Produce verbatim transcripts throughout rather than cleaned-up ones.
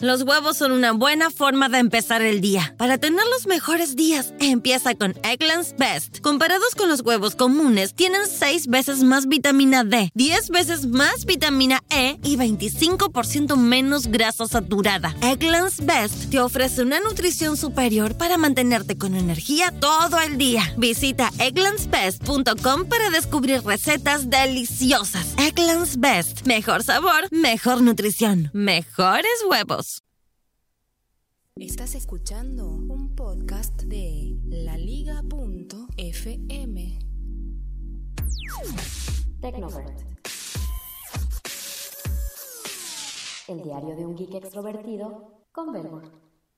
Los huevos son una buena forma de empezar el día. Para tener los mejores días, empieza con Eggland's Best. Comparados con los huevos comunes, tienen seis veces más vitamina D, diez veces más vitamina E y veinticinco por ciento menos grasa saturada. Eggland's Best te ofrece una nutrición superior para mantenerte con energía todo el día. Visita egglands best punto com para descubrir recetas deliciosas. Eggland's Best. Mejor sabor, mejor nutrición, mejores huevos. Estás escuchando un podcast de la liga punto efe eme. Tecnovert. El diario de un geek extrovertido con Belmont.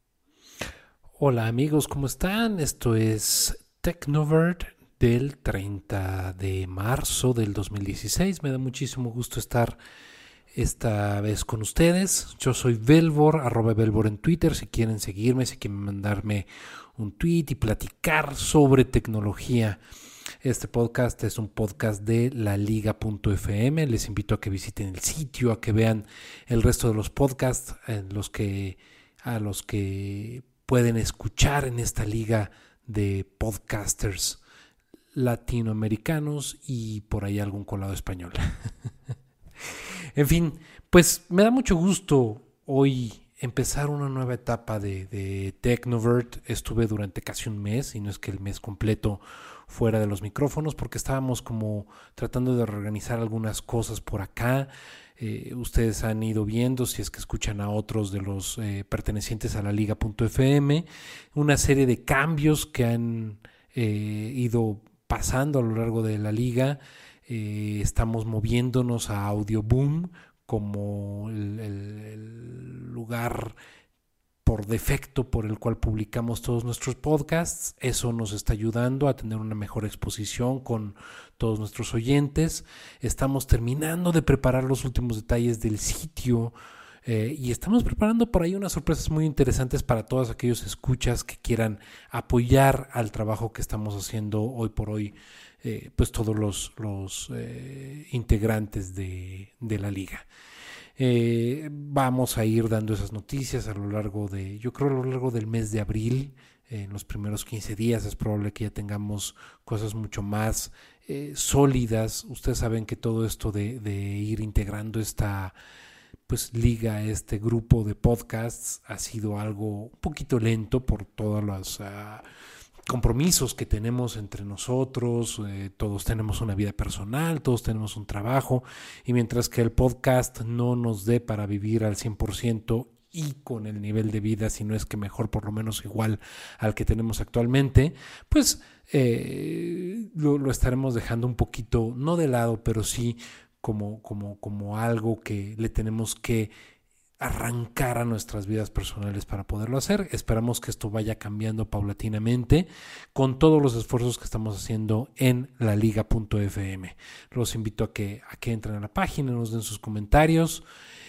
Hola amigos, ¿cómo están? Esto es Tecnovert del treinta de marzo del dos mil dieciséis. Me da muchísimo gusto estar esta vez con ustedes. Yo soy Belvor, arroba Belvor en Twitter. Si quieren seguirme, si quieren mandarme un tweet y platicar sobre tecnología. Este podcast es un podcast de la liga punto efe eme. Les invito a que visiten el sitio, a que vean el resto de los podcasts en los que, a los que pueden escuchar en esta liga de podcasters latinoamericanos y por ahí algún colado español. En fin, pues me da mucho gusto hoy empezar una nueva etapa de, de Tecnovert. Estuve durante casi un mes, y no es que el mes completo fuera de los micrófonos, porque estábamos como tratando de reorganizar algunas cosas por acá. Eh, ustedes han ido viendo, si es que escuchan a otros de los eh, pertenecientes a la liga punto efe eme, una serie de cambios que han eh, ido pasando a lo largo de la liga. Eh, estamos moviéndonos a Audioboom como el, el, el lugar por defecto por el cual publicamos todos nuestros podcasts. Eso nos está ayudando a tener una mejor exposición con todos nuestros oyentes. Estamos terminando de preparar los últimos detalles del sitio eh, y estamos preparando por ahí unas sorpresas muy interesantes para todos aquellos escuchas que quieran apoyar al trabajo que estamos haciendo hoy por hoy. Eh, pues todos los, los eh, integrantes de, de la liga. Eh, vamos a ir dando esas noticias a lo largo de, yo creo a lo largo del mes de abril. Eh, en los primeros quince días es probable que ya tengamos cosas mucho más eh, sólidas. Ustedes saben que todo esto de, de ir integrando esta pues liga, este grupo de podcasts, ha sido algo un poquito lento por todas las uh, compromisos que tenemos entre nosotros. Eh, todos tenemos una vida personal, todos tenemos un trabajo, y mientras que el podcast no nos dé para vivir al cien por ciento y con el nivel de vida, si no es que mejor, por lo menos igual al que tenemos actualmente, pues eh, lo, lo estaremos dejando un poquito, no de lado, pero sí como, como, como algo que le tenemos que arrancar a nuestras vidas personales para poderlo hacer. Esperamos que esto vaya cambiando paulatinamente con todos los esfuerzos que estamos haciendo en la liga punto efe eme. Los invito a que, a que entren a la página, nos den sus comentarios.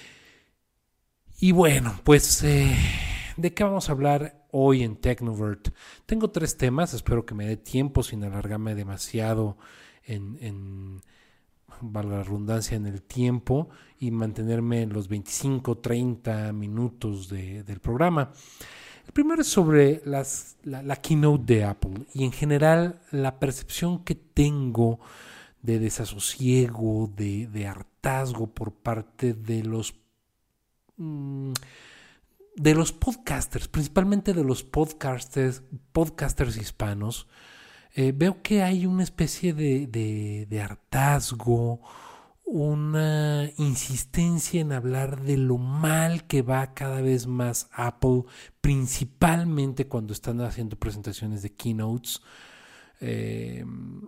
Y bueno, pues eh, ¿de qué vamos a hablar hoy en Tecnovert? Tengo tres temas, espero que me dé tiempo sin alargarme demasiado en... en valga la redundancia, en el tiempo, y mantenerme en los veinticinco, treinta minutos de, del programa. El primero es sobre las, la, la keynote de Apple y en general la percepción que tengo de desasosiego, de, de hartazgo por parte de los mmm, de los podcasters, principalmente de los podcasters, podcasters hispanos. Eh, veo que hay una especie de, de, de hartazgo, una insistencia en hablar de lo mal que va cada vez más Apple, principalmente cuando están haciendo presentaciones de keynotes. Eh,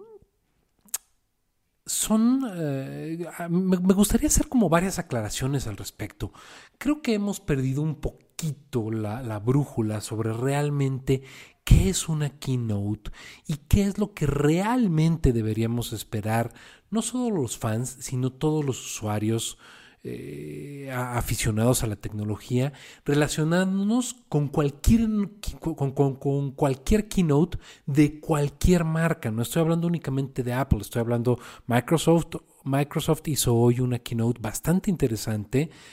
son, eh, me, me gustaría hacer como varias aclaraciones al respecto. Creo que hemos perdido un poquito la, la brújula sobre realmente qué es una keynote y qué es lo que realmente deberíamos esperar, no solo los fans, sino todos los usuarios eh, aficionados a la tecnología, relacionándonos con cualquier, con, con, con cualquier keynote de cualquier marca. No estoy hablando únicamente de Apple, estoy hablando Microsoft. Microsoft hizo hoy una keynote bastante interesante.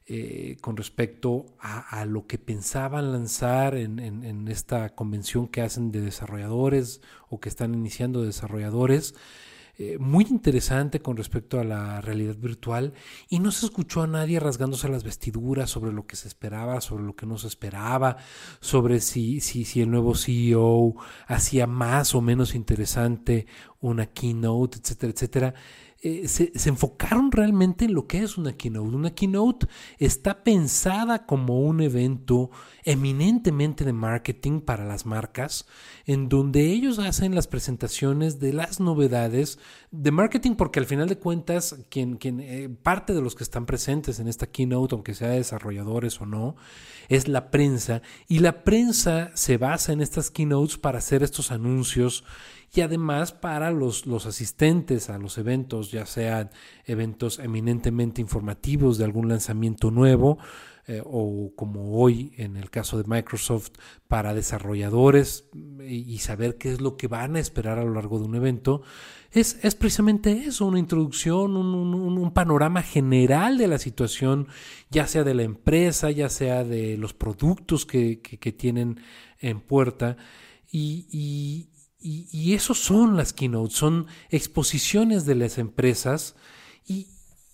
eh, con respecto a, a lo que pensaban lanzar en, en, en esta convención que hacen de desarrolladores o que están iniciando desarrolladores. Eh, muy interesante con respecto a la realidad virtual, y no se escuchó a nadie rasgándose las vestiduras sobre lo que se esperaba, sobre lo que no se esperaba, sobre si, si, si el nuevo C E O hacía más o menos interesante una keynote, etcétera, etcétera. Eh, se, se enfocaron realmente en lo que es una keynote. Una keynote está pensada como un evento eminentemente de marketing para las marcas, en donde ellos hacen las presentaciones de las novedades de marketing, porque al final de cuentas quien, quien eh, parte de los que están presentes en esta keynote, aunque sea desarrolladores o no, es la prensa, y la prensa se basa en estas keynotes para hacer estos anuncios, y además para los, los asistentes a los eventos, ya sean eventos eminentemente informativos de algún lanzamiento nuevo, eh, o como hoy en el caso de Microsoft, para desarrolladores y, y saber qué es lo que van a esperar a lo largo de un evento. Es, es precisamente eso, una introducción, un, un, un panorama general de la situación, ya sea de la empresa, ya sea de los productos que, que, que tienen en puerta, y, y Y, y eso son las keynotes, son exposiciones de las empresas, y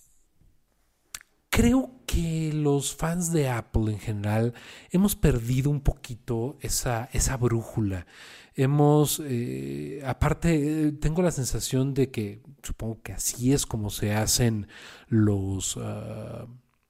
creo que los fans de Apple en general hemos perdido un poquito esa, esa brújula. Hemos, eh, aparte, tengo la sensación de que, supongo que así es como se hacen los, uh,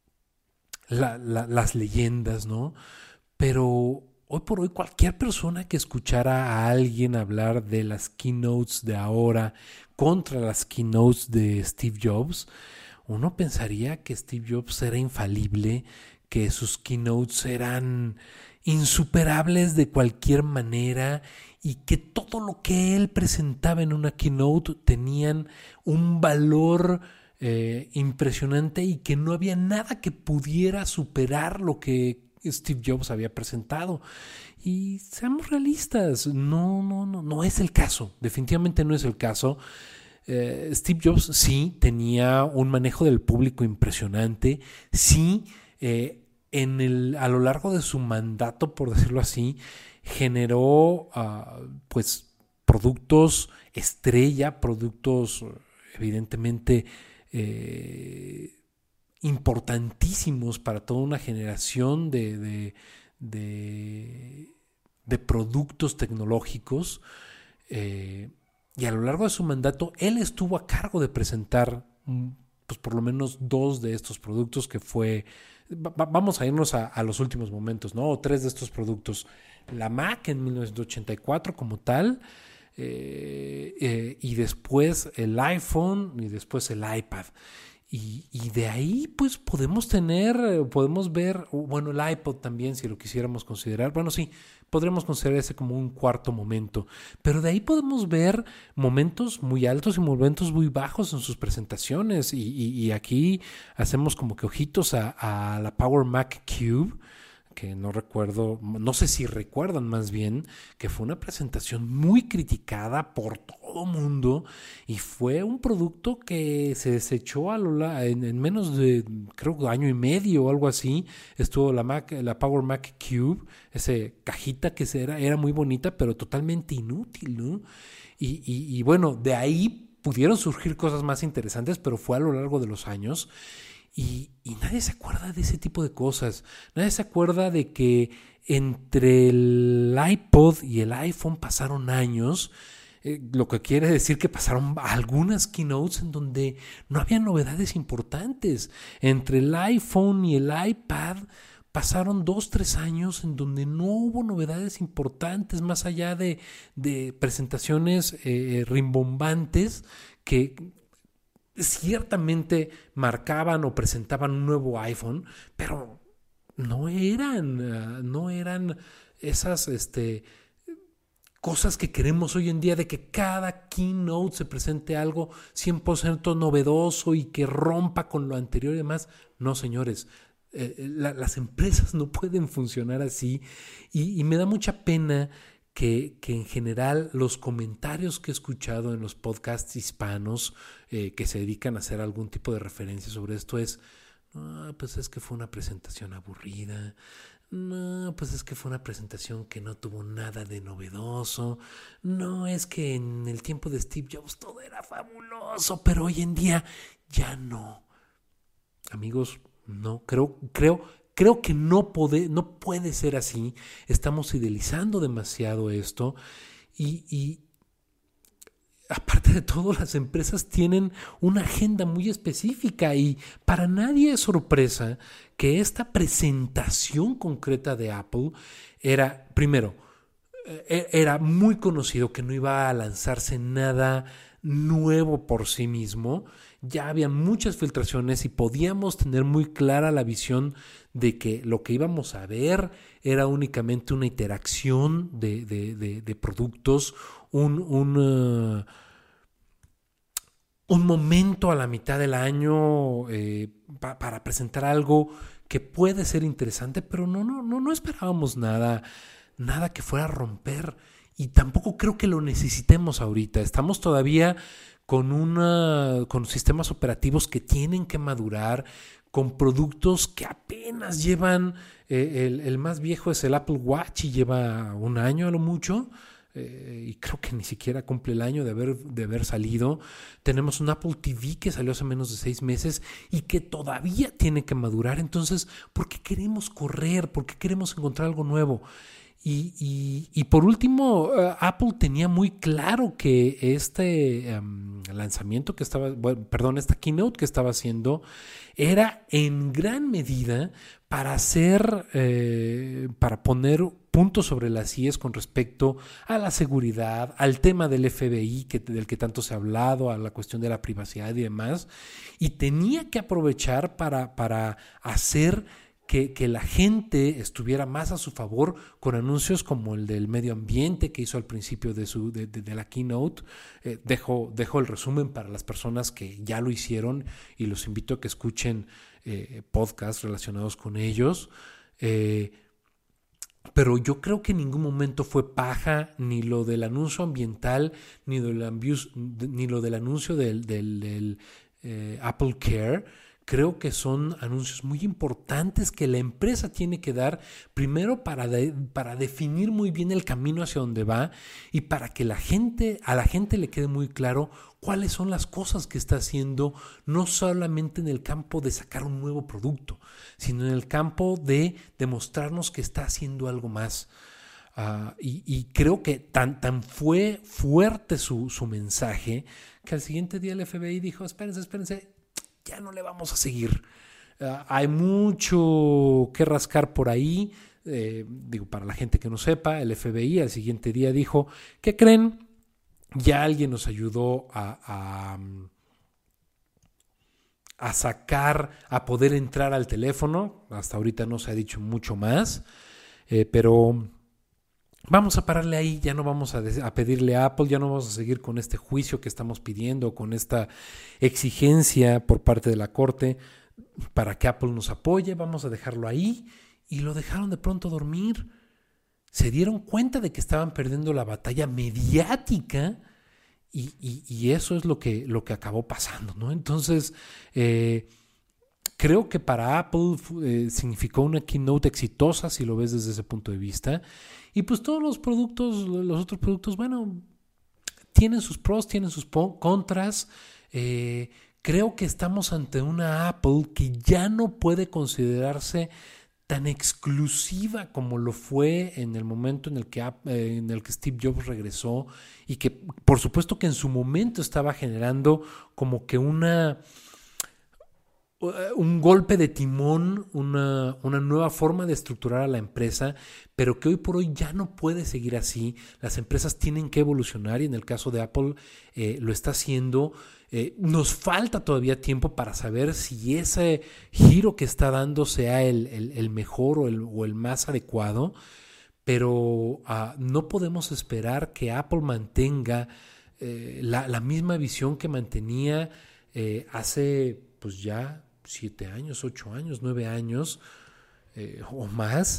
la, la, las leyendas, ¿no? Pero hoy por hoy cualquier persona que escuchara a alguien hablar de las keynotes de ahora contra las keynotes de Steve Jobs, uno pensaría que Steve Jobs era infalible, que sus keynotes eran insuperables de cualquier manera, y que todo lo que él presentaba en una keynote tenían un valor eh, impresionante, y que no había nada que pudiera superar lo que Steve Jobs había presentado. Y seamos realistas, no, no, no, no es el caso, definitivamente no es el caso. Eh, Steve Jobs sí tenía un manejo del público impresionante, sí, eh, en el, a lo largo de su mandato, por decirlo así, generó uh, pues productos estrella, productos evidentemente eh, importantísimos para toda una generación de, de, de, de productos tecnológicos, eh, y a lo largo de su mandato él estuvo a cargo de presentar pues por lo menos dos de estos productos, que fue, va, vamos a irnos a, a los últimos momentos, ¿no? O tres de estos productos: la Mac en mil novecientos ochenta y cuatro como tal, eh, eh, y después el iPhone, y después el iPad. Y, y de ahí pues podemos tener, podemos ver, bueno, el iPod también, si lo quisiéramos considerar, bueno, sí, podríamos considerar ese como un cuarto momento, pero de ahí podemos ver momentos muy altos y momentos muy bajos en sus presentaciones, y, y, y aquí hacemos como que ojitos a, a la Power Mac Cube, que no recuerdo, no sé si recuerdan más bien, que fue una presentación muy criticada por todo mundo, y fue un producto que se desechó a lo, en, en menos de, creo, año y medio o algo así. Estuvo la Mac, la Power Mac Cube, esa cajita que era, era muy bonita, pero totalmente inútil, ¿no? Y, y, y bueno, de ahí pudieron surgir cosas más interesantes, pero fue a lo largo de los años. Y, y nadie se acuerda de ese tipo de cosas. Nadie se acuerda de que entre el iPod y el iPhone pasaron años, eh, lo que quiere decir que pasaron algunas keynotes en donde no había novedades importantes. Entre el iPhone y el iPad pasaron dos, tres años en donde no hubo novedades importantes, más allá de, de presentaciones eh, rimbombantes que ciertamente marcaban o presentaban un nuevo iPhone, pero no eran, uh, no eran esas este, cosas que queremos hoy en día, de que cada keynote se presente algo cien por ciento novedoso y que rompa con lo anterior y demás. No, señores, eh, la, las empresas no pueden funcionar así, y, y me da mucha pena Que, que en general los comentarios que he escuchado en los podcasts hispanos eh, que se dedican a hacer algún tipo de referencia sobre esto es: No, pues es que fue una presentación aburrida. No, pues es que fue una presentación que no tuvo nada de novedoso. No, es que en el tiempo de Steve Jobs todo era fabuloso, pero hoy en día ya no. Amigos, no, creo, creo, creo que no puede, no puede ser así. Estamos idealizando demasiado esto y, y aparte de todo, las empresas tienen una agenda muy específica y para nadie es sorpresa que esta presentación concreta de Apple era, primero, era muy conocido que no iba a lanzarse nada nuevo por sí mismo. Ya había muchas filtraciones y podíamos tener muy clara la visión de que lo que íbamos a ver era únicamente una interacción de, de, de, de productos, un, un, uh, un momento a la mitad del año eh, pa, para presentar algo que puede ser interesante, pero no, no, no, no esperábamos nada, nada que fuera a romper y tampoco creo que lo necesitemos ahorita. Estamos todavía con, una, con sistemas operativos que tienen que madurar, con productos que apenas llevan, eh, el, el más viejo es el Apple Watch y lleva un año a lo mucho, eh, y creo que ni siquiera cumple el año de haber, de haber salido. Tenemos un Apple T V que salió hace menos de seis meses y que todavía tiene que madurar. Entonces, ¿por qué queremos correr? ¿Por qué queremos encontrar algo nuevo? Y, y, y por último, uh, Apple tenía muy claro que este um, lanzamiento que estaba, bueno, perdón, esta keynote que estaba haciendo era en gran medida para hacer, eh, para poner puntos sobre las íes con respecto a la seguridad, al tema del F B I que, del que tanto se ha hablado, a la cuestión de la privacidad y demás, y tenía que aprovechar para, para hacer Que, que la gente estuviera más a su favor con anuncios como el del medio ambiente que hizo al principio de, su, de, de, de la keynote. Eh, dejo, dejo el resumen para las personas que ya lo hicieron y los invito a que escuchen eh, podcasts relacionados con ellos. Eh, pero yo creo que en ningún momento fue paja ni lo del anuncio ambiental ni, del ambius, ni lo del anuncio del, del, del eh, Apple Care. Creo que son anuncios muy importantes que la empresa tiene que dar, primero para, de, para definir muy bien el camino hacia donde va y para que la gente, a la gente le quede muy claro cuáles son las cosas que está haciendo, no solamente en el campo de sacar un nuevo producto, sino en el campo de demostrarnos que está haciendo algo más. Uh, y, y creo que tan, tan fue fuerte su, su mensaje que al siguiente día el F B I dijo, espérense, espérense, ya no le vamos a seguir. Uh, hay mucho que rascar por ahí. Eh, digo, para la gente que no sepa, el F B I al siguiente día dijo, ¿qué creen? Ya alguien nos ayudó a, a, a sacar, a poder entrar al teléfono. Hasta ahorita no se ha dicho mucho más, eh, pero vamos a pararle ahí, ya no vamos a, de- a pedirle a Apple, ya no vamos a seguir con este juicio que estamos pidiendo, con esta exigencia por parte de la Corte para que Apple nos apoye, vamos a dejarlo ahí. Y lo dejaron de pronto dormir. Se dieron cuenta de que estaban perdiendo la batalla mediática y, y, y eso es lo que, lo que acabó pasando, ¿no? Entonces, eh, creo que para Apple eh, significó una keynote exitosa, si lo ves desde ese punto de vista. Y pues todos los productos, los otros productos, bueno, tienen sus pros, tienen sus po- contras. Eh, creo que estamos ante una Apple que ya no puede considerarse tan exclusiva como lo fue en el momento en el que, eh, en el que Steve Jobs regresó y que por supuesto que en su momento estaba generando como que una... un golpe de timón, una, una nueva forma de estructurar a la empresa, pero que hoy por hoy ya no puede seguir así. Las empresas tienen que evolucionar y en el caso de Apple eh, lo está haciendo. Eh, nos falta todavía tiempo para saber si ese giro que está dando sea el, el, el mejor o el, o el más adecuado, pero uh, no podemos esperar que Apple mantenga eh, la, la misma visión que mantenía eh, hace pues ya siete años, ocho años, nueve años eh, o más,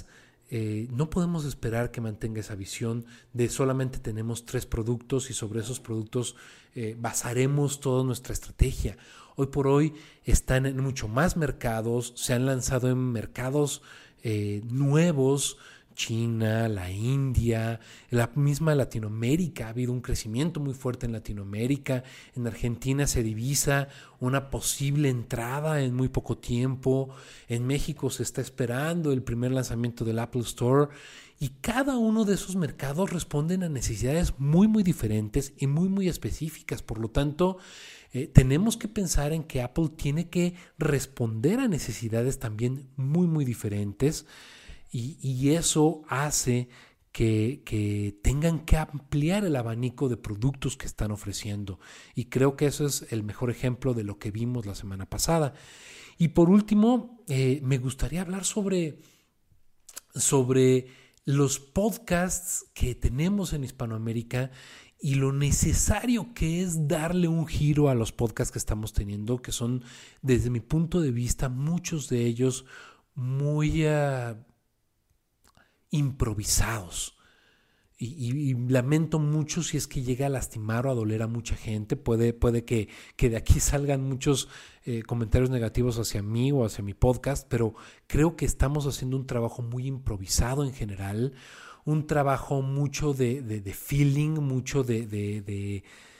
eh, no podemos esperar que mantenga esa visión de solamente tenemos tres productos y sobre esos productos eh, basaremos toda nuestra estrategia. Hoy por hoy están en mucho más mercados, se han lanzado en mercados eh, nuevos, China, la India, la misma Latinoamérica. Ha habido un crecimiento muy fuerte en Latinoamérica. En Argentina se divisa una posible entrada en muy poco tiempo. En México se está esperando el primer lanzamiento del Apple Store. Y cada uno de esos mercados responden a necesidades muy, muy diferentes y muy, muy específicas. Por lo tanto, eh, tenemos que pensar en que Apple tiene que responder a necesidades también muy, muy diferentes. Y, y eso hace que, que tengan que ampliar el abanico de productos que están ofreciendo. Y creo que eso es el mejor ejemplo de lo que vimos la semana pasada. Y por último, eh, me gustaría hablar sobre, sobre los podcasts que tenemos en Hispanoamérica y lo necesario que es darle un giro a los podcasts que estamos teniendo, que son, desde mi punto de vista, muchos de ellos muy Uh, improvisados y, y, y lamento mucho si es que llega a lastimar o a doler a mucha gente. Puede, puede que, que de aquí salgan muchos eh, comentarios negativos hacia mí o hacia mi podcast, pero creo que estamos haciendo un trabajo muy improvisado en general, un trabajo mucho de, de, de feeling, mucho de, de, de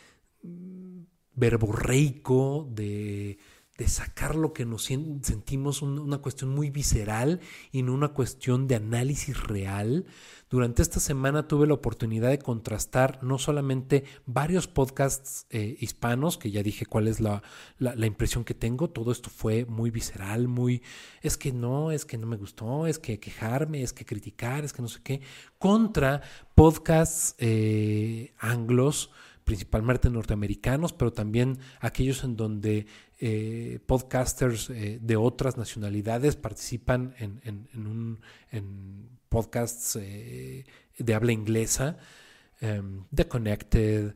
verborreico, de de sacar lo que nos sentimos, una cuestión muy visceral y no una cuestión de análisis real. Durante esta semana tuve la oportunidad de contrastar no solamente varios podcasts eh, hispanos, que ya dije cuál es la, la, la impresión que tengo. Todo esto fue muy visceral, muy, es que no, es que no me gustó, es que quejarme, es que criticar, es que no sé qué, contra podcasts eh, anglos, principalmente norteamericanos, pero también aquellos en donde eh, podcasters eh, de otras nacionalidades participan en, en, en, un, en podcasts eh, de habla inglesa, um, The Connected,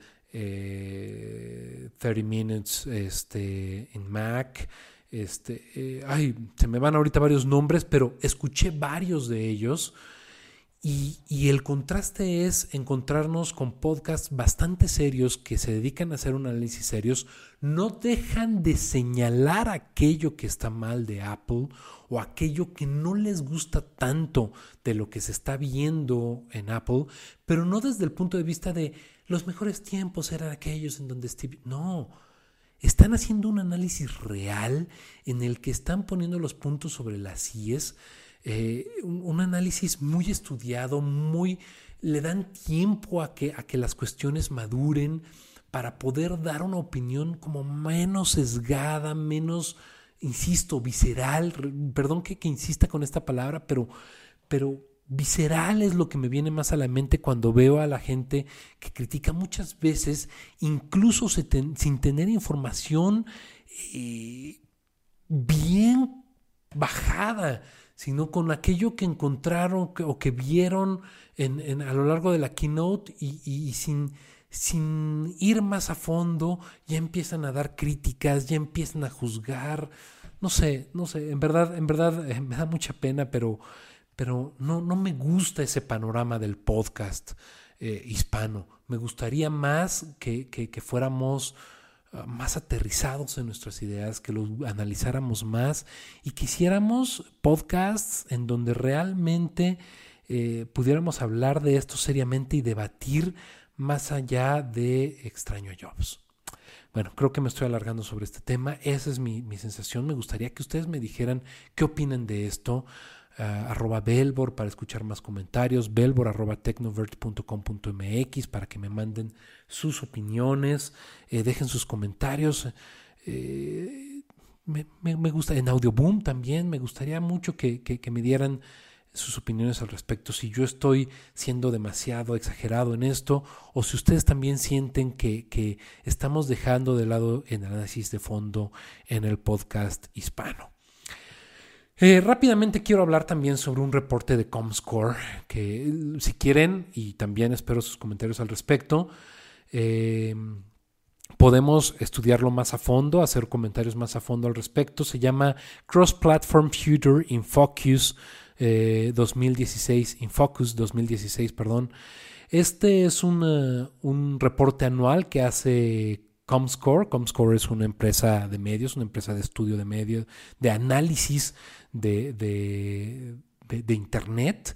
eh, thirty minutes este, en Mac, este, eh, ay, se me van ahorita varios nombres, pero escuché varios de ellos. Y, y el contraste es encontrarnos con podcasts bastante serios que se dedican a hacer un análisis serios, no dejan de señalar aquello que está mal de Apple o aquello que no les gusta tanto de lo que se está viendo en Apple, pero no desde el punto de vista de los mejores tiempos eran aquellos en donde Steve... No, están haciendo un análisis real en el que están poniendo los puntos sobre las íes. Eh, un, un análisis muy estudiado, muy le dan tiempo a que, a que las cuestiones maduren para poder dar una opinión como menos sesgada, menos, insisto, visceral. Perdón que, que insista con esta palabra, pero, pero visceral es lo que me viene más a la mente cuando veo a la gente que critica muchas veces, incluso se ten, sin tener información eh, bien bajada, sino con aquello que encontraron que, o que vieron en, en, a lo largo de la keynote y, y, y sin, sin ir más a fondo, ya empiezan a dar críticas, ya empiezan a juzgar. No sé, no sé, en verdad, en verdad eh, me da mucha pena, pero, pero no, no me gusta ese panorama del podcast eh, hispano. Me gustaría más que, que, que fuéramos más aterrizados en nuestras ideas, que los analizáramos más y que hiciéramos podcasts en donde realmente eh, pudiéramos hablar de esto seriamente y debatir más allá de Extraño Jobs. Bueno, creo que me estoy alargando sobre este tema. Esa es mi, mi sensación. Me gustaría que ustedes me dijeran qué opinan de esto. Uh, arroba Belbor para escuchar más comentarios, Belbor arroba tecnovert punto com punto m x para que me manden sus opiniones, eh, dejen sus comentarios. Eh, me, me, me gusta, en Audioboom también me gustaría mucho que, que, que me dieran sus opiniones al respecto, si yo estoy siendo demasiado exagerado en esto o si ustedes también sienten que, que estamos dejando de lado el análisis de fondo en el podcast hispano. Eh, rápidamente quiero hablar también sobre un reporte de Comscore que si quieren, y también espero sus comentarios al respecto, eh, podemos estudiarlo más a fondo, hacer comentarios más a fondo al respecto. Se llama Cross Platform Future in Focus eh, dos mil dieciséis, InFocus dos mil dieciséis, perdón. Este es una, un reporte anual que hace Comscore. Comscore es una empresa de medios, una empresa de estudio de medios, de análisis de, de, de, de Internet.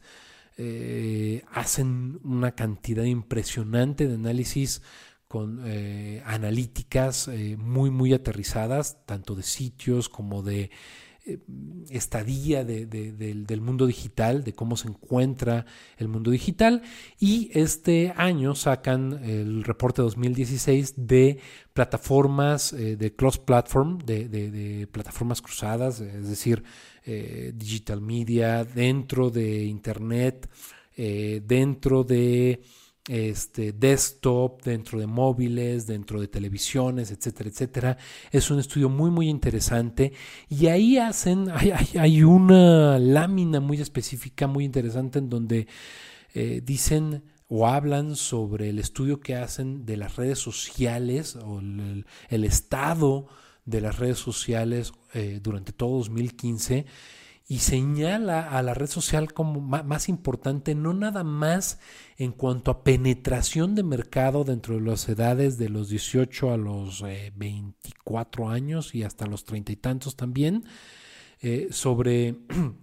Eh, hacen una cantidad impresionante de análisis con eh, analíticas eh, muy, muy aterrizadas, tanto de sitios como de eh, estadía de, de, de, del mundo digital, de cómo se encuentra el mundo digital. Y este año sacan el reporte dos mil dieciséis de plataformas eh, de cross-platform, de, de, de plataformas cruzadas, es decir, eh, digital media, dentro de Internet, eh, dentro de Este, desktop, dentro de móviles, dentro de televisiones, etcétera, etcétera. Es un estudio muy, muy interesante y ahí hacen, hay, hay, hay una lámina muy específica, muy interesante en donde eh, dicen o hablan sobre el estudio que hacen de las redes sociales o el, el estado de las redes sociales eh, durante todo dos mil quince. Y señala a la red social como más importante, no nada más en cuanto a penetración de mercado dentro de las edades de los dieciocho a los eh, veinticuatro años y hasta los treinta y tantos también, eh, sobre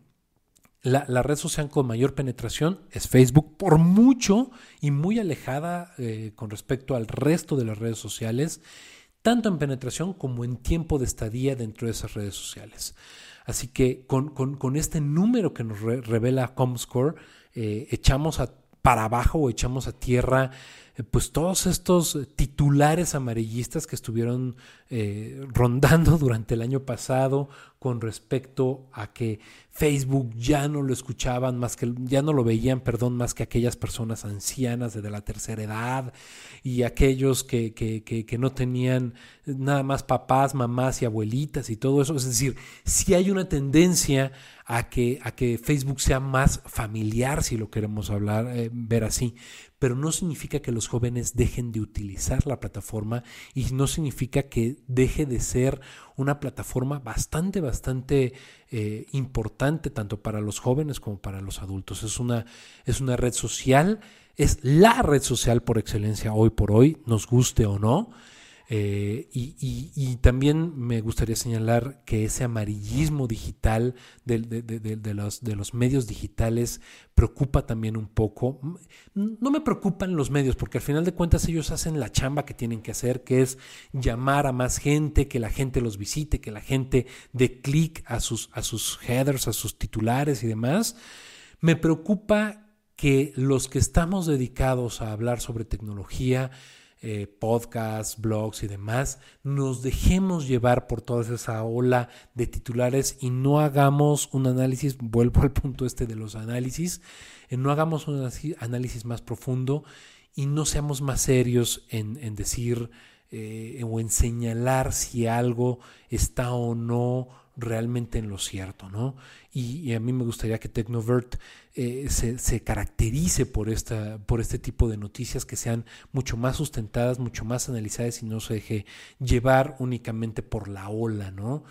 la, la red social con mayor penetración es Facebook, por mucho y muy alejada eh, con respecto al resto de las redes sociales, tanto en penetración como en tiempo de estadía dentro de esas redes sociales. Así que con, con, con este número que nos re, revela Comscore, eh, echamos a, para abajo o echamos a tierra eh, pues todos estos titulares amarillistas que estuvieron eh, rondando durante el año pasado con respecto a que Facebook ya no lo escuchaban más que, ya no lo veían, perdón, más que aquellas personas ancianas de la tercera edad y aquellos que, que, que, que no tenían nada más papás, mamás y abuelitas y todo eso. Es decir, sí hay una tendencia a que, a que Facebook sea más familiar, si lo queremos hablar, eh, ver así, pero no significa que los jóvenes dejen de utilizar la plataforma y no significa que deje de ser una plataforma bastante, bastante eh, importante tanto para los jóvenes como para los adultos. Es una, es una red social, es la red social por excelencia hoy por hoy, nos guste o no. Eh, y, y, y también me gustaría señalar que ese amarillismo digital de, de, de, de, de, los, de los medios digitales preocupa también un poco. No me preocupan los medios porque al final de cuentas ellos hacen la chamba que tienen que hacer, que es llamar a más gente, que la gente los visite, que la gente dé clic a sus, a sus headers, a sus titulares y demás. Me preocupa que los que estamos dedicados a hablar sobre tecnología, Eh, podcasts, blogs y demás, nos dejemos llevar por toda esa ola de titulares y no hagamos un análisis, vuelvo al punto este de los análisis, eh, no hagamos un análisis más profundo y no seamos más serios en, en decir eh, o en señalar si algo está o no realmente en lo cierto, ¿no? Y, y a mí me gustaría que Technovert eh, se, se caracterice por, esta, por este tipo de noticias que sean mucho más sustentadas, mucho más analizadas y no se deje llevar únicamente por la ola, ¿no?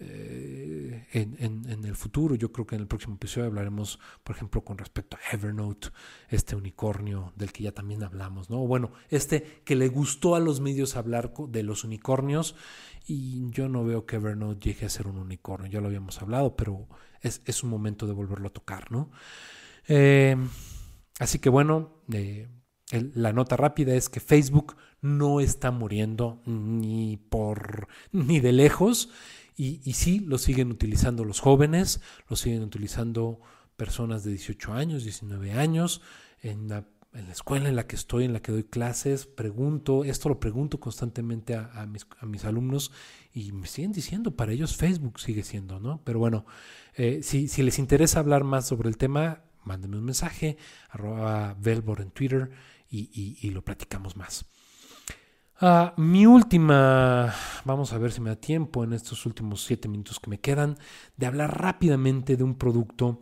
Eh, en, en, en el futuro, yo creo que en el próximo episodio hablaremos, por ejemplo, con respecto a Evernote, este unicornio del que ya también hablamos, ¿no? Bueno, este que le gustó a los medios hablar de los unicornios y yo no veo que Evernote llegue a ser un unicornio, ya lo habíamos hablado, pero es, es un momento de volverlo a tocar, ¿no? Eh, así que bueno, eh, el, la nota rápida es que Facebook no está muriendo ni por ni de lejos. Y, y sí, lo siguen utilizando los jóvenes, lo siguen utilizando personas de dieciocho años, diecinueve años. En la, en la escuela en la que estoy, en la que doy clases, pregunto, esto lo pregunto constantemente a, a, mis, a mis alumnos y me siguen diciendo, para ellos Facebook sigue siendo, ¿no? Pero bueno, eh, si, si les interesa hablar más sobre el tema, mándenme un mensaje, arroba Velbor en Twitter y, y, y lo platicamos más. Uh, mi última, vamos a ver si me da tiempo en estos últimos siete minutos que me quedan, de hablar rápidamente de un producto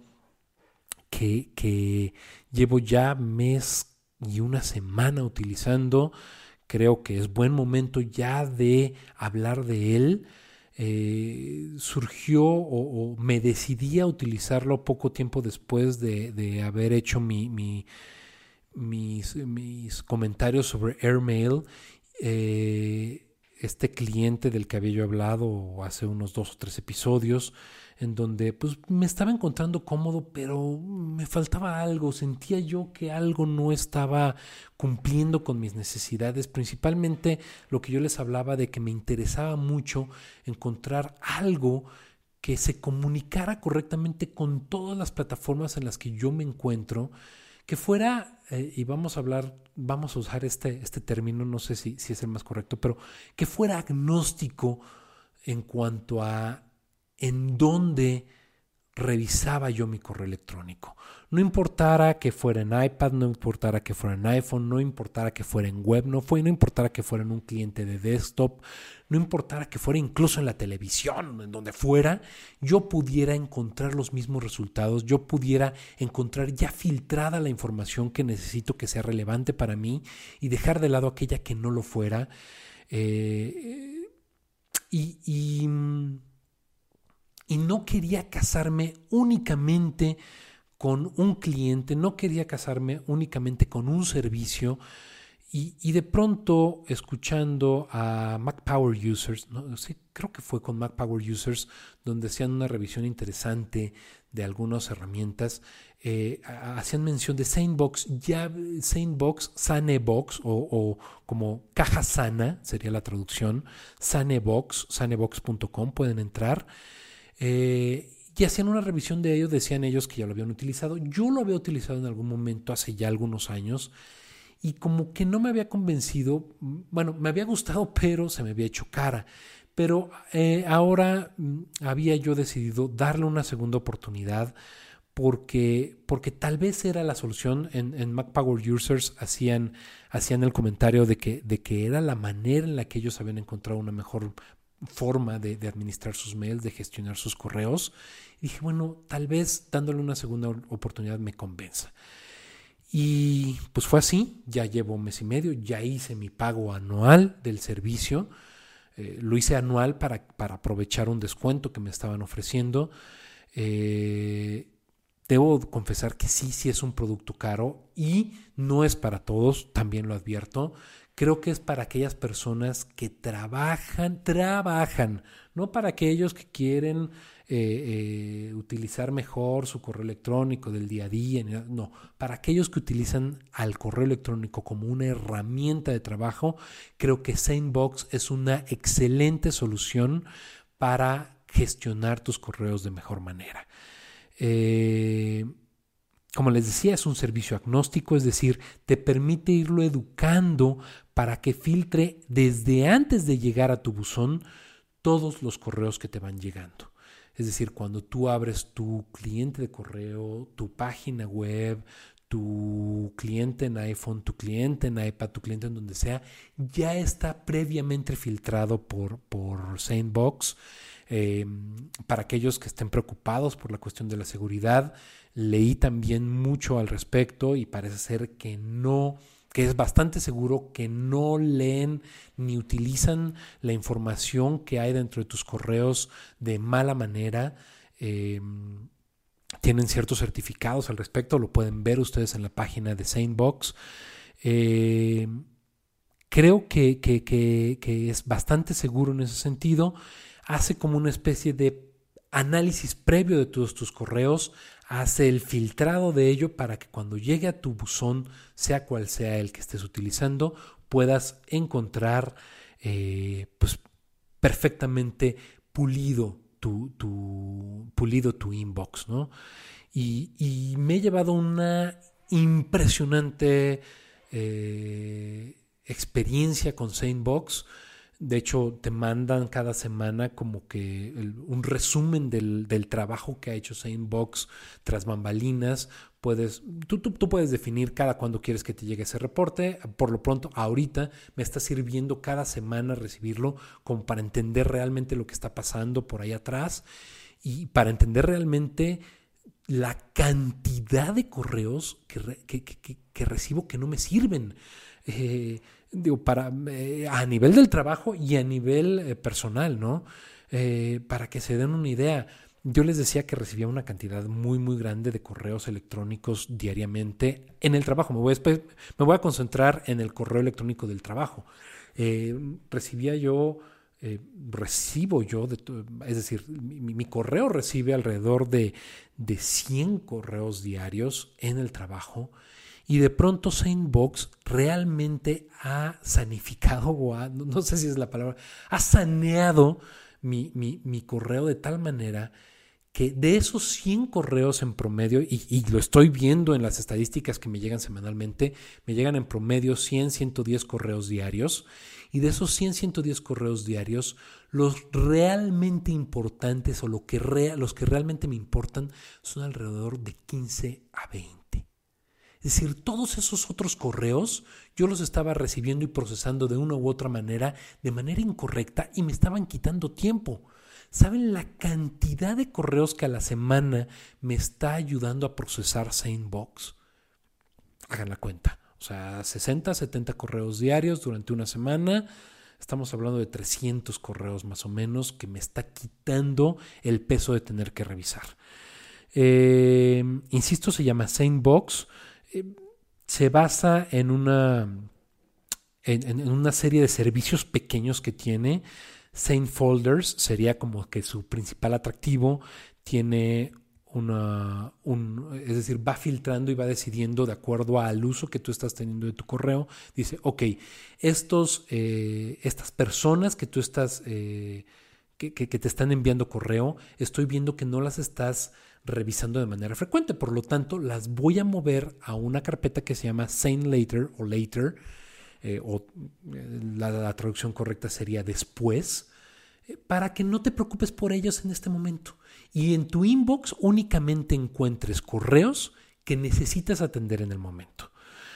que, que llevo ya mes y una semana utilizando. Creo que es buen momento ya de hablar de él. eh, surgió o, o me decidí a utilizarlo poco tiempo después de, de haber hecho mi, mi, mis, mis comentarios sobre Airmail, eh, este cliente del que había yo hablado hace unos dos o tres episodios, en donde pues me estaba encontrando cómodo, pero me faltaba algo, sentía yo que algo no estaba cumpliendo con mis necesidades, principalmente lo que yo les hablaba de que me interesaba mucho encontrar algo que se comunicara correctamente con todas las plataformas en las que yo me encuentro, que fuera, eh, y vamos a hablar, vamos a usar este, este término, no sé si, si es el más correcto, pero que fuera agnóstico en cuanto a en dónde revisaba yo mi correo electrónico. No importara que fuera en iPad, no importara que fuera en iPhone, no importara que fuera en web, no, fue, no importara que fuera en un cliente de desktop, no importara que fuera incluso en la televisión, en donde fuera, yo pudiera encontrar los mismos resultados, yo pudiera encontrar ya filtrada la información que necesito que sea relevante para mí y dejar de lado aquella que no lo fuera. Eh, y... y Y no quería casarme únicamente con un cliente, no quería casarme únicamente con un servicio. Y, y de pronto, escuchando a Mac Power Users, ¿no? Sí, creo que fue con Mac Power Users, donde hacían una revisión interesante de algunas herramientas, eh, hacían mención de SaneBox, ya SaneBox, SaneBox, o, o como caja sana, sería la traducción, SaneBox, sanebox punto com, pueden entrar. Eh, y hacían una revisión de ello, decían ellos que ya lo habían utilizado. Yo lo había utilizado en algún momento hace ya algunos años y como que no me había convencido, bueno, me había gustado, pero se me había hecho cara. Pero eh, ahora mm, había yo decidido darle una segunda oportunidad porque, porque tal vez era la solución. En, en Mac Power Users hacían, hacían el comentario de que, de que era la manera en la que ellos habían encontrado una mejor forma de, de administrar sus mails, de gestionar sus correos. Y dije, bueno, tal vez dándole una segunda oportunidad me convenza. Y pues fue así, ya llevo un mes y medio, ya hice mi pago anual del servicio. Eh, lo hice anual para, para aprovechar un descuento que me estaban ofreciendo. Eh, debo confesar que sí, sí es un producto caro y no es para todos, también lo advierto. Creo que es para aquellas personas que trabajan, trabajan, no para aquellos que quieren eh, eh, utilizar mejor su correo electrónico del día a día, no, para aquellos que utilizan al correo electrónico como una herramienta de trabajo. Creo que SaneBox es una excelente solución para gestionar tus correos de mejor manera. Eh, Como les decía, es un servicio agnóstico, es decir, te permite irlo educando para que filtre desde antes de llegar a tu buzón todos los correos que te van llegando. Es decir, cuando tú abres tu cliente de correo, tu página web, tu cliente en iPhone, tu cliente en iPad, tu cliente en donde sea, ya está previamente filtrado por, por SaneBox. Eh, para aquellos que estén preocupados por la cuestión de la seguridad, leí también mucho al respecto y parece ser que no, que es bastante seguro que no leen ni utilizan la información que hay dentro de tus correos de mala manera. Eh, tienen ciertos certificados al respecto, lo pueden ver ustedes en la página de SaneBox. Eh, creo que, que, que, que es bastante seguro en ese sentido. Hace como una especie de análisis previo de todos tus correos, hace el filtrado de ello para que cuando llegue a tu buzón, sea cual sea el que estés utilizando, puedas encontrar eh, pues perfectamente pulido tu, tu, pulido tu inbox, ¿no? Y, y me he llevado una impresionante eh, experiencia con SaneBox. De hecho, te mandan cada semana como que el, un resumen del, del trabajo que ha hecho SaneBox tras bambalinas. Puedes, tú, tú, tú puedes definir cada cuándo quieres que te llegue ese reporte. Por lo pronto, ahorita me está sirviendo cada semana recibirlo como para entender realmente lo que está pasando por ahí atrás y para entender realmente la cantidad de correos que, que, que, que recibo que no me sirven. Eh, digo, para, eh, a nivel del trabajo y a nivel eh, personal, ¿no? Eh, para que se den una idea, yo les decía que recibía una cantidad muy muy grande de correos electrónicos diariamente en el trabajo. Me voy a, me voy a concentrar en el correo electrónico del trabajo. Eh, recibía yo, eh, recibo yo, de, es decir, mi, mi correo recibe alrededor de, de cien correos diarios en el trabajo. Y de pronto SaneBox realmente ha sanificado, o ha, no sé si es la palabra, ha saneado mi, mi, mi correo de tal manera que de esos cien correos en promedio, y, y lo estoy viendo en las estadísticas que me llegan semanalmente, me llegan en promedio cien, ciento diez correos diarios, y de esos cien, ciento diez correos diarios, los realmente importantes o lo que rea, los que realmente me importan son alrededor de quince a veinte. Es decir, todos esos otros correos yo los estaba recibiendo y procesando de una u otra manera, de manera incorrecta, y me estaban quitando tiempo. ¿Saben la cantidad de correos que a la semana me está ayudando a procesar SaneBox? Hagan la cuenta. O sea, sesenta, setenta correos diarios durante una semana. Estamos hablando de trescientos correos más o menos que me está quitando el peso de tener que revisar. Eh, insisto, se llama SaneBox. Eh, se basa en una, en, en una serie de servicios pequeños que tiene. SaneFolders sería como que su principal atractivo. Tiene una, un, es decir, va filtrando y va decidiendo de acuerdo al uso que tú estás teniendo de tu correo. Dice, ok, estos, eh, estas personas que tú estás, eh, que, que, que te están enviando correo, estoy viendo que no las estás revisando de manera frecuente, por lo tanto las voy a mover a una carpeta que se llama SaneLater o Later, eh, o eh, la, la traducción correcta sería después, eh, para que no te preocupes por ellos en este momento y en tu inbox únicamente encuentres correos que necesitas atender en el momento.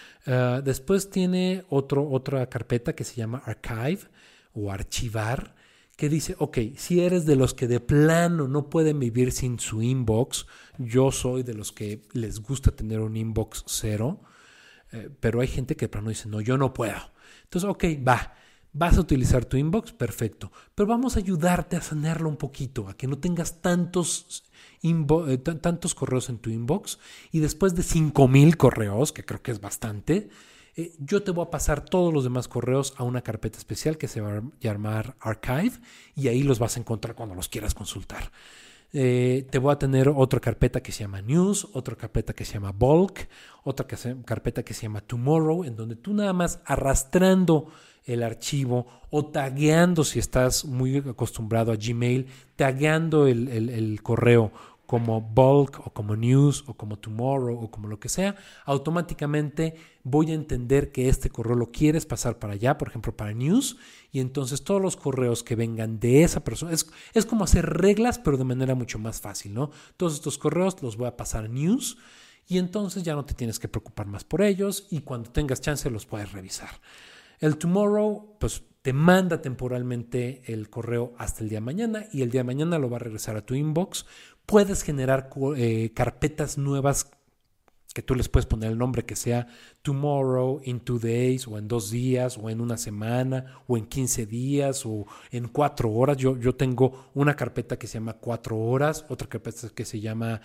Uh, después tiene otro, otra carpeta que se llama Archive o archivar, que dice, ok, si eres de los que de plano no pueden vivir sin su inbox, yo soy de los que les gusta tener un inbox cero, eh, pero hay gente que de plano dice, no, yo no puedo. Entonces, ok, va, vas a utilizar tu inbox, perfecto, pero vamos a ayudarte a sanearlo un poquito, a que no tengas tantos, inbo- eh, t- tantos correos en tu inbox, y después de cinco mil correos, que creo que es bastante, Eh, yo te voy a pasar todos los demás correos a una carpeta especial que se va a llamar Archive, y ahí los vas a encontrar cuando los quieras consultar. Eh, te voy a tener otra carpeta que se llama News, otra carpeta que se llama Bulk, otra que se, carpeta que se llama Tomorrow, en donde tú nada más arrastrando el archivo o tagueando, si estás muy acostumbrado a Gmail, tagueando el, el, el correo como Bulk o como News o como Tomorrow o como lo que sea, automáticamente voy a entender que este correo lo quieres pasar para allá, por ejemplo para News, y entonces todos los correos que vengan de esa persona, es, es como hacer reglas pero de manera mucho más fácil, ¿no? Todos estos correos los voy a pasar a News y entonces ya no te tienes que preocupar más por ellos y cuando tengas chance los puedes revisar. El Tomorrow, pues te manda temporalmente el correo hasta el día de mañana y el día de mañana lo va a regresar a tu inbox. Puedes generar eh, carpetas nuevas que tú les puedes poner el nombre que sea tomorrow, in two days, o en dos días, o en una semana, o en quince días, o en cuatro horas. Yo, yo tengo una carpeta que se llama cuatro horas, otra carpeta que se llama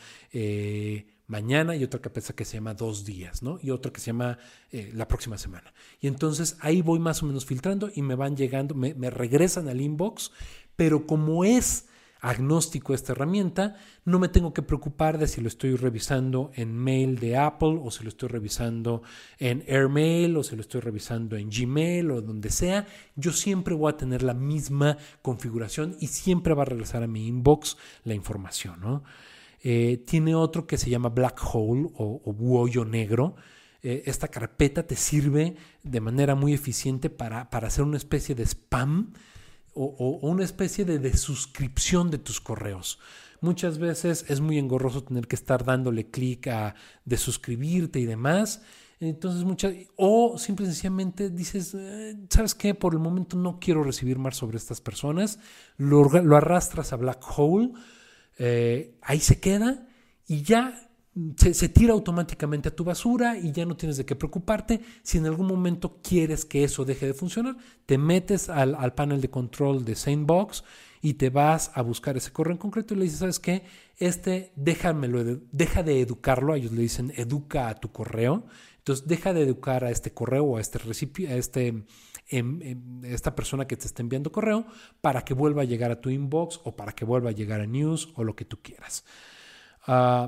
eh, mañana y otra carpeta que se llama dos días, ¿no? Y otra que se llama eh, la próxima semana. Y entonces ahí voy más o menos filtrando y me van llegando, me, me regresan al inbox, pero como es agnóstico esta herramienta, no me tengo que preocupar de si lo estoy revisando en mail de Apple o si lo estoy revisando en AirMail o si lo estoy revisando en Gmail o donde sea. Yo siempre voy a tener la misma configuración y siempre va a regresar a mi inbox la información, ¿no? Eh, tiene otro que se llama Black Hole o, o hoyo negro. Eh, esta carpeta te sirve de manera muy eficiente para, para hacer una especie de spam O, o una especie de, de suscripción de tus correos. Muchas veces es muy engorroso tener que estar dándole clic a de suscribirte y demás. Entonces muchas, o simple y sencillamente dices, eh, ¿sabes qué? Por el momento no quiero recibir más sobre estas personas. Lo, lo arrastras a Black Hole, eh, ahí se queda y ya Se, se tira automáticamente a tu basura y ya no tienes de qué preocuparte. Si en algún momento quieres que eso deje de funcionar, te metes al, al panel de control de SaneBox y te vas a buscar ese correo en concreto y le dices, ¿sabes qué? Este, déjamelo, deja de educarlo. Ellos le dicen, educa a tu correo. Entonces, deja de educar a este correo o a este recipiente, a este, em, em, esta persona que te está enviando correo para que vuelva a llegar a tu inbox o para que vuelva a llegar a news o lo que tú quieras. Uh,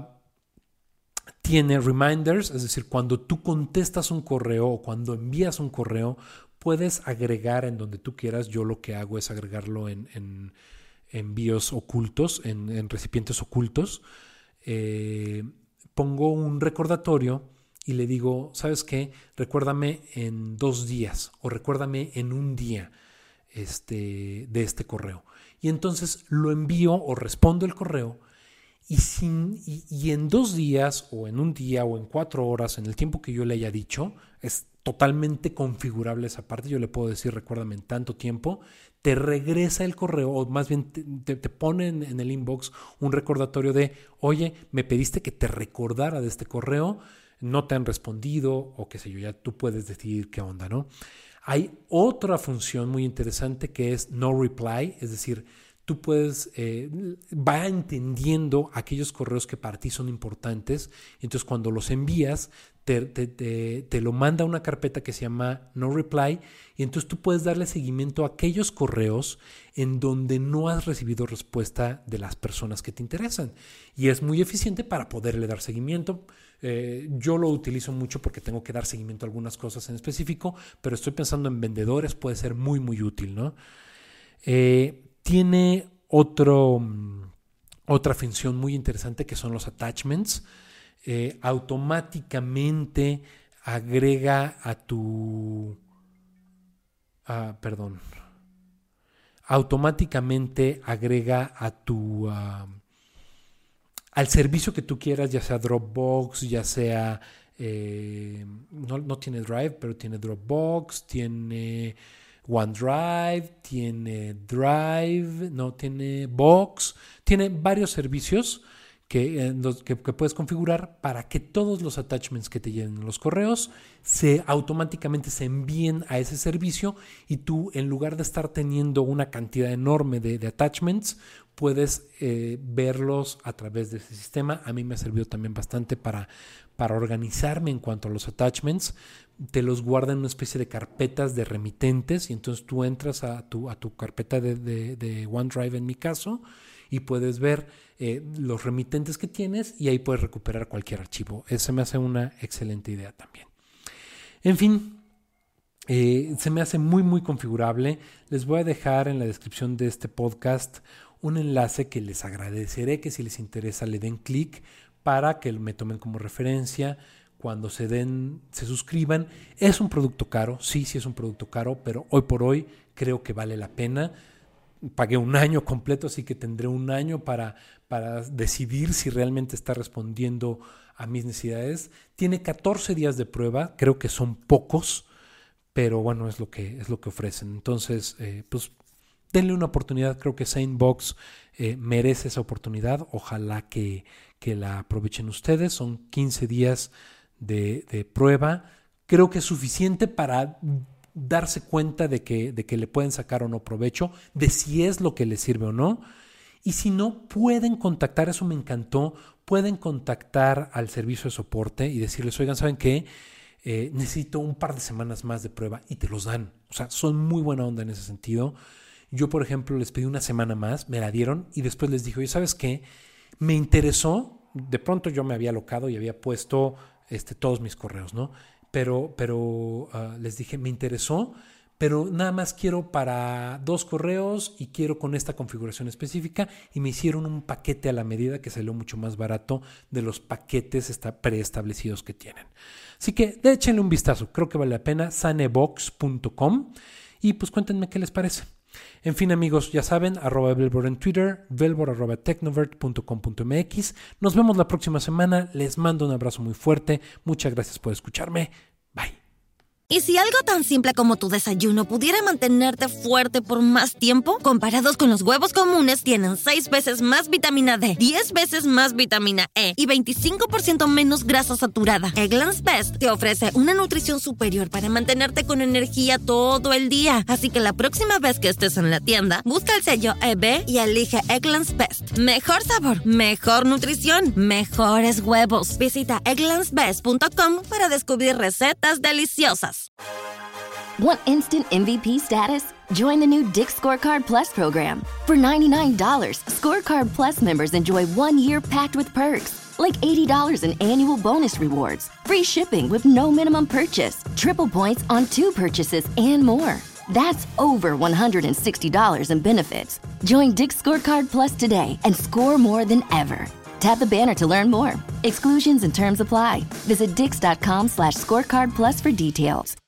tiene reminders, es decir, cuando tú contestas un correo o cuando envías un correo, puedes agregar en donde tú quieras. Yo lo que hago es agregarlo en, en envíos ocultos, en, en recipientes ocultos. Eh, pongo un recordatorio y le digo, ¿sabes qué? Recuérdame en dos días o recuérdame en un día este, de este correo. Y entonces lo envío o respondo el correo y, sin, y, y en dos días o en un día o en cuatro horas, en el tiempo que yo le haya dicho, es totalmente configurable esa parte. Yo le puedo decir, recuérdame en tanto tiempo, te regresa el correo o más bien te, te, te pone en, en el inbox un recordatorio de, oye, me pediste que te recordara de este correo, no te han respondido o qué sé yo, ya tú puedes decidir qué onda, ¿no? Hay otra función muy interesante que es no reply, es decir, tú puedes, eh, va entendiendo aquellos correos que para ti son importantes, entonces cuando los envías, te, te, te, te lo manda a una carpeta que se llama no reply, y entonces tú puedes darle seguimiento a aquellos correos en donde no has recibido respuesta de las personas que te interesan, y es muy eficiente para poderle dar seguimiento. Eh, yo lo utilizo mucho porque tengo que dar seguimiento a algunas cosas en específico, pero estoy pensando en vendedores, puede ser muy muy útil, ¿no? Eh, Tiene otro, otra función muy interesante que son los attachments. Eh, automáticamente agrega a tu... Ah, perdón. Automáticamente agrega a tu... Uh, al servicio que tú quieras, ya sea Dropbox, ya sea... Eh, no, no tiene Drive, pero tiene Dropbox, tiene... OneDrive, tiene Drive, no, tiene Box, tiene varios servicios que, que, que puedes configurar para que todos los attachments que te lleguen en los correos se automáticamente se envíen a ese servicio y tú, en lugar de estar teniendo una cantidad enorme de, de attachments, puedes eh, verlos a través de ese sistema. A mí me ha servido también bastante para, para organizarme en cuanto a los attachments. Te los guarda en una especie de carpetas de remitentes y entonces tú entras a tu, a tu carpeta de, de, de OneDrive en mi caso y puedes ver eh, los remitentes que tienes y ahí puedes recuperar cualquier archivo. Eso me hace una excelente idea también. En fin, eh, se me hace muy muy configurable. Les voy a dejar en la descripción de este podcast un enlace que les agradeceré que si les interesa le den clic para que me tomen como referencia. Cuando se den, se suscriban. Es un producto caro, sí, sí es un producto caro, pero hoy por hoy creo que vale la pena. Pagué un año completo, así que tendré un año para, para decidir si realmente está respondiendo a mis necesidades. Tiene catorce días de prueba, creo que son pocos, pero bueno, es lo que, es lo que ofrecen. Entonces, eh, pues denle una oportunidad. Creo que SaneBox eh, merece esa oportunidad. Ojalá que, que la aprovechen ustedes. Son quince días De, de prueba. Creo que es suficiente para darse cuenta de que, de que le pueden sacar o no provecho, de si es lo que les sirve o no. Y si no, pueden contactar, eso me encantó, pueden contactar al servicio de soporte y decirles, oigan, ¿saben qué? Eh, necesito un par de semanas más de prueba y te los dan. O sea, son muy buena onda en ese sentido. Yo, por ejemplo, les pedí una semana más, me la dieron y después les dije, oye, ¿sabes qué? Me interesó, de pronto yo me había alocado y había puesto Este, todos mis correos, ¿no? Pero, pero uh, les dije, me interesó, pero nada más quiero para dos correos y quiero con esta configuración específica y me hicieron un paquete a la medida que salió mucho más barato de los paquetes está preestablecidos que tienen. Así que échenle un vistazo, creo que vale la pena, sanebox punto com y pues cuéntenme qué les parece. En fin, amigos, ya saben, arroba Velbor en Twitter, velbor arroba tecnovert punto com punto m x. Nos vemos la próxima semana. Les mando un abrazo muy fuerte. Muchas gracias por escucharme. Bye. Y si algo tan simple como tu desayuno pudiera mantenerte fuerte por más tiempo, comparados con los huevos comunes, tienen seis veces más vitamina D, diez veces más vitamina E y veinticinco por ciento menos grasa saturada. Eggland's Best te ofrece una nutrición superior para mantenerte con energía todo el día. Así que la próxima vez que estés en la tienda, busca el sello E B y elige Eggland's Best. Mejor sabor, mejor nutrición, mejores huevos. Visita egglands best punto com para descubrir recetas deliciosas. Want instant M V P status? Join the new Dick's Scorecard Plus program. For ninety-nine dollars, Scorecard Plus members enjoy one year packed with perks, like eighty dollars in annual bonus rewards, free shipping with no minimum purchase, triple points on two purchases, and more. That's over one hundred sixty dollars in benefits. Join Dick's Scorecard Plus today and score more than ever. Tap the banner to learn more. Exclusions and terms apply. Visit dix.com slash scorecard plus for details.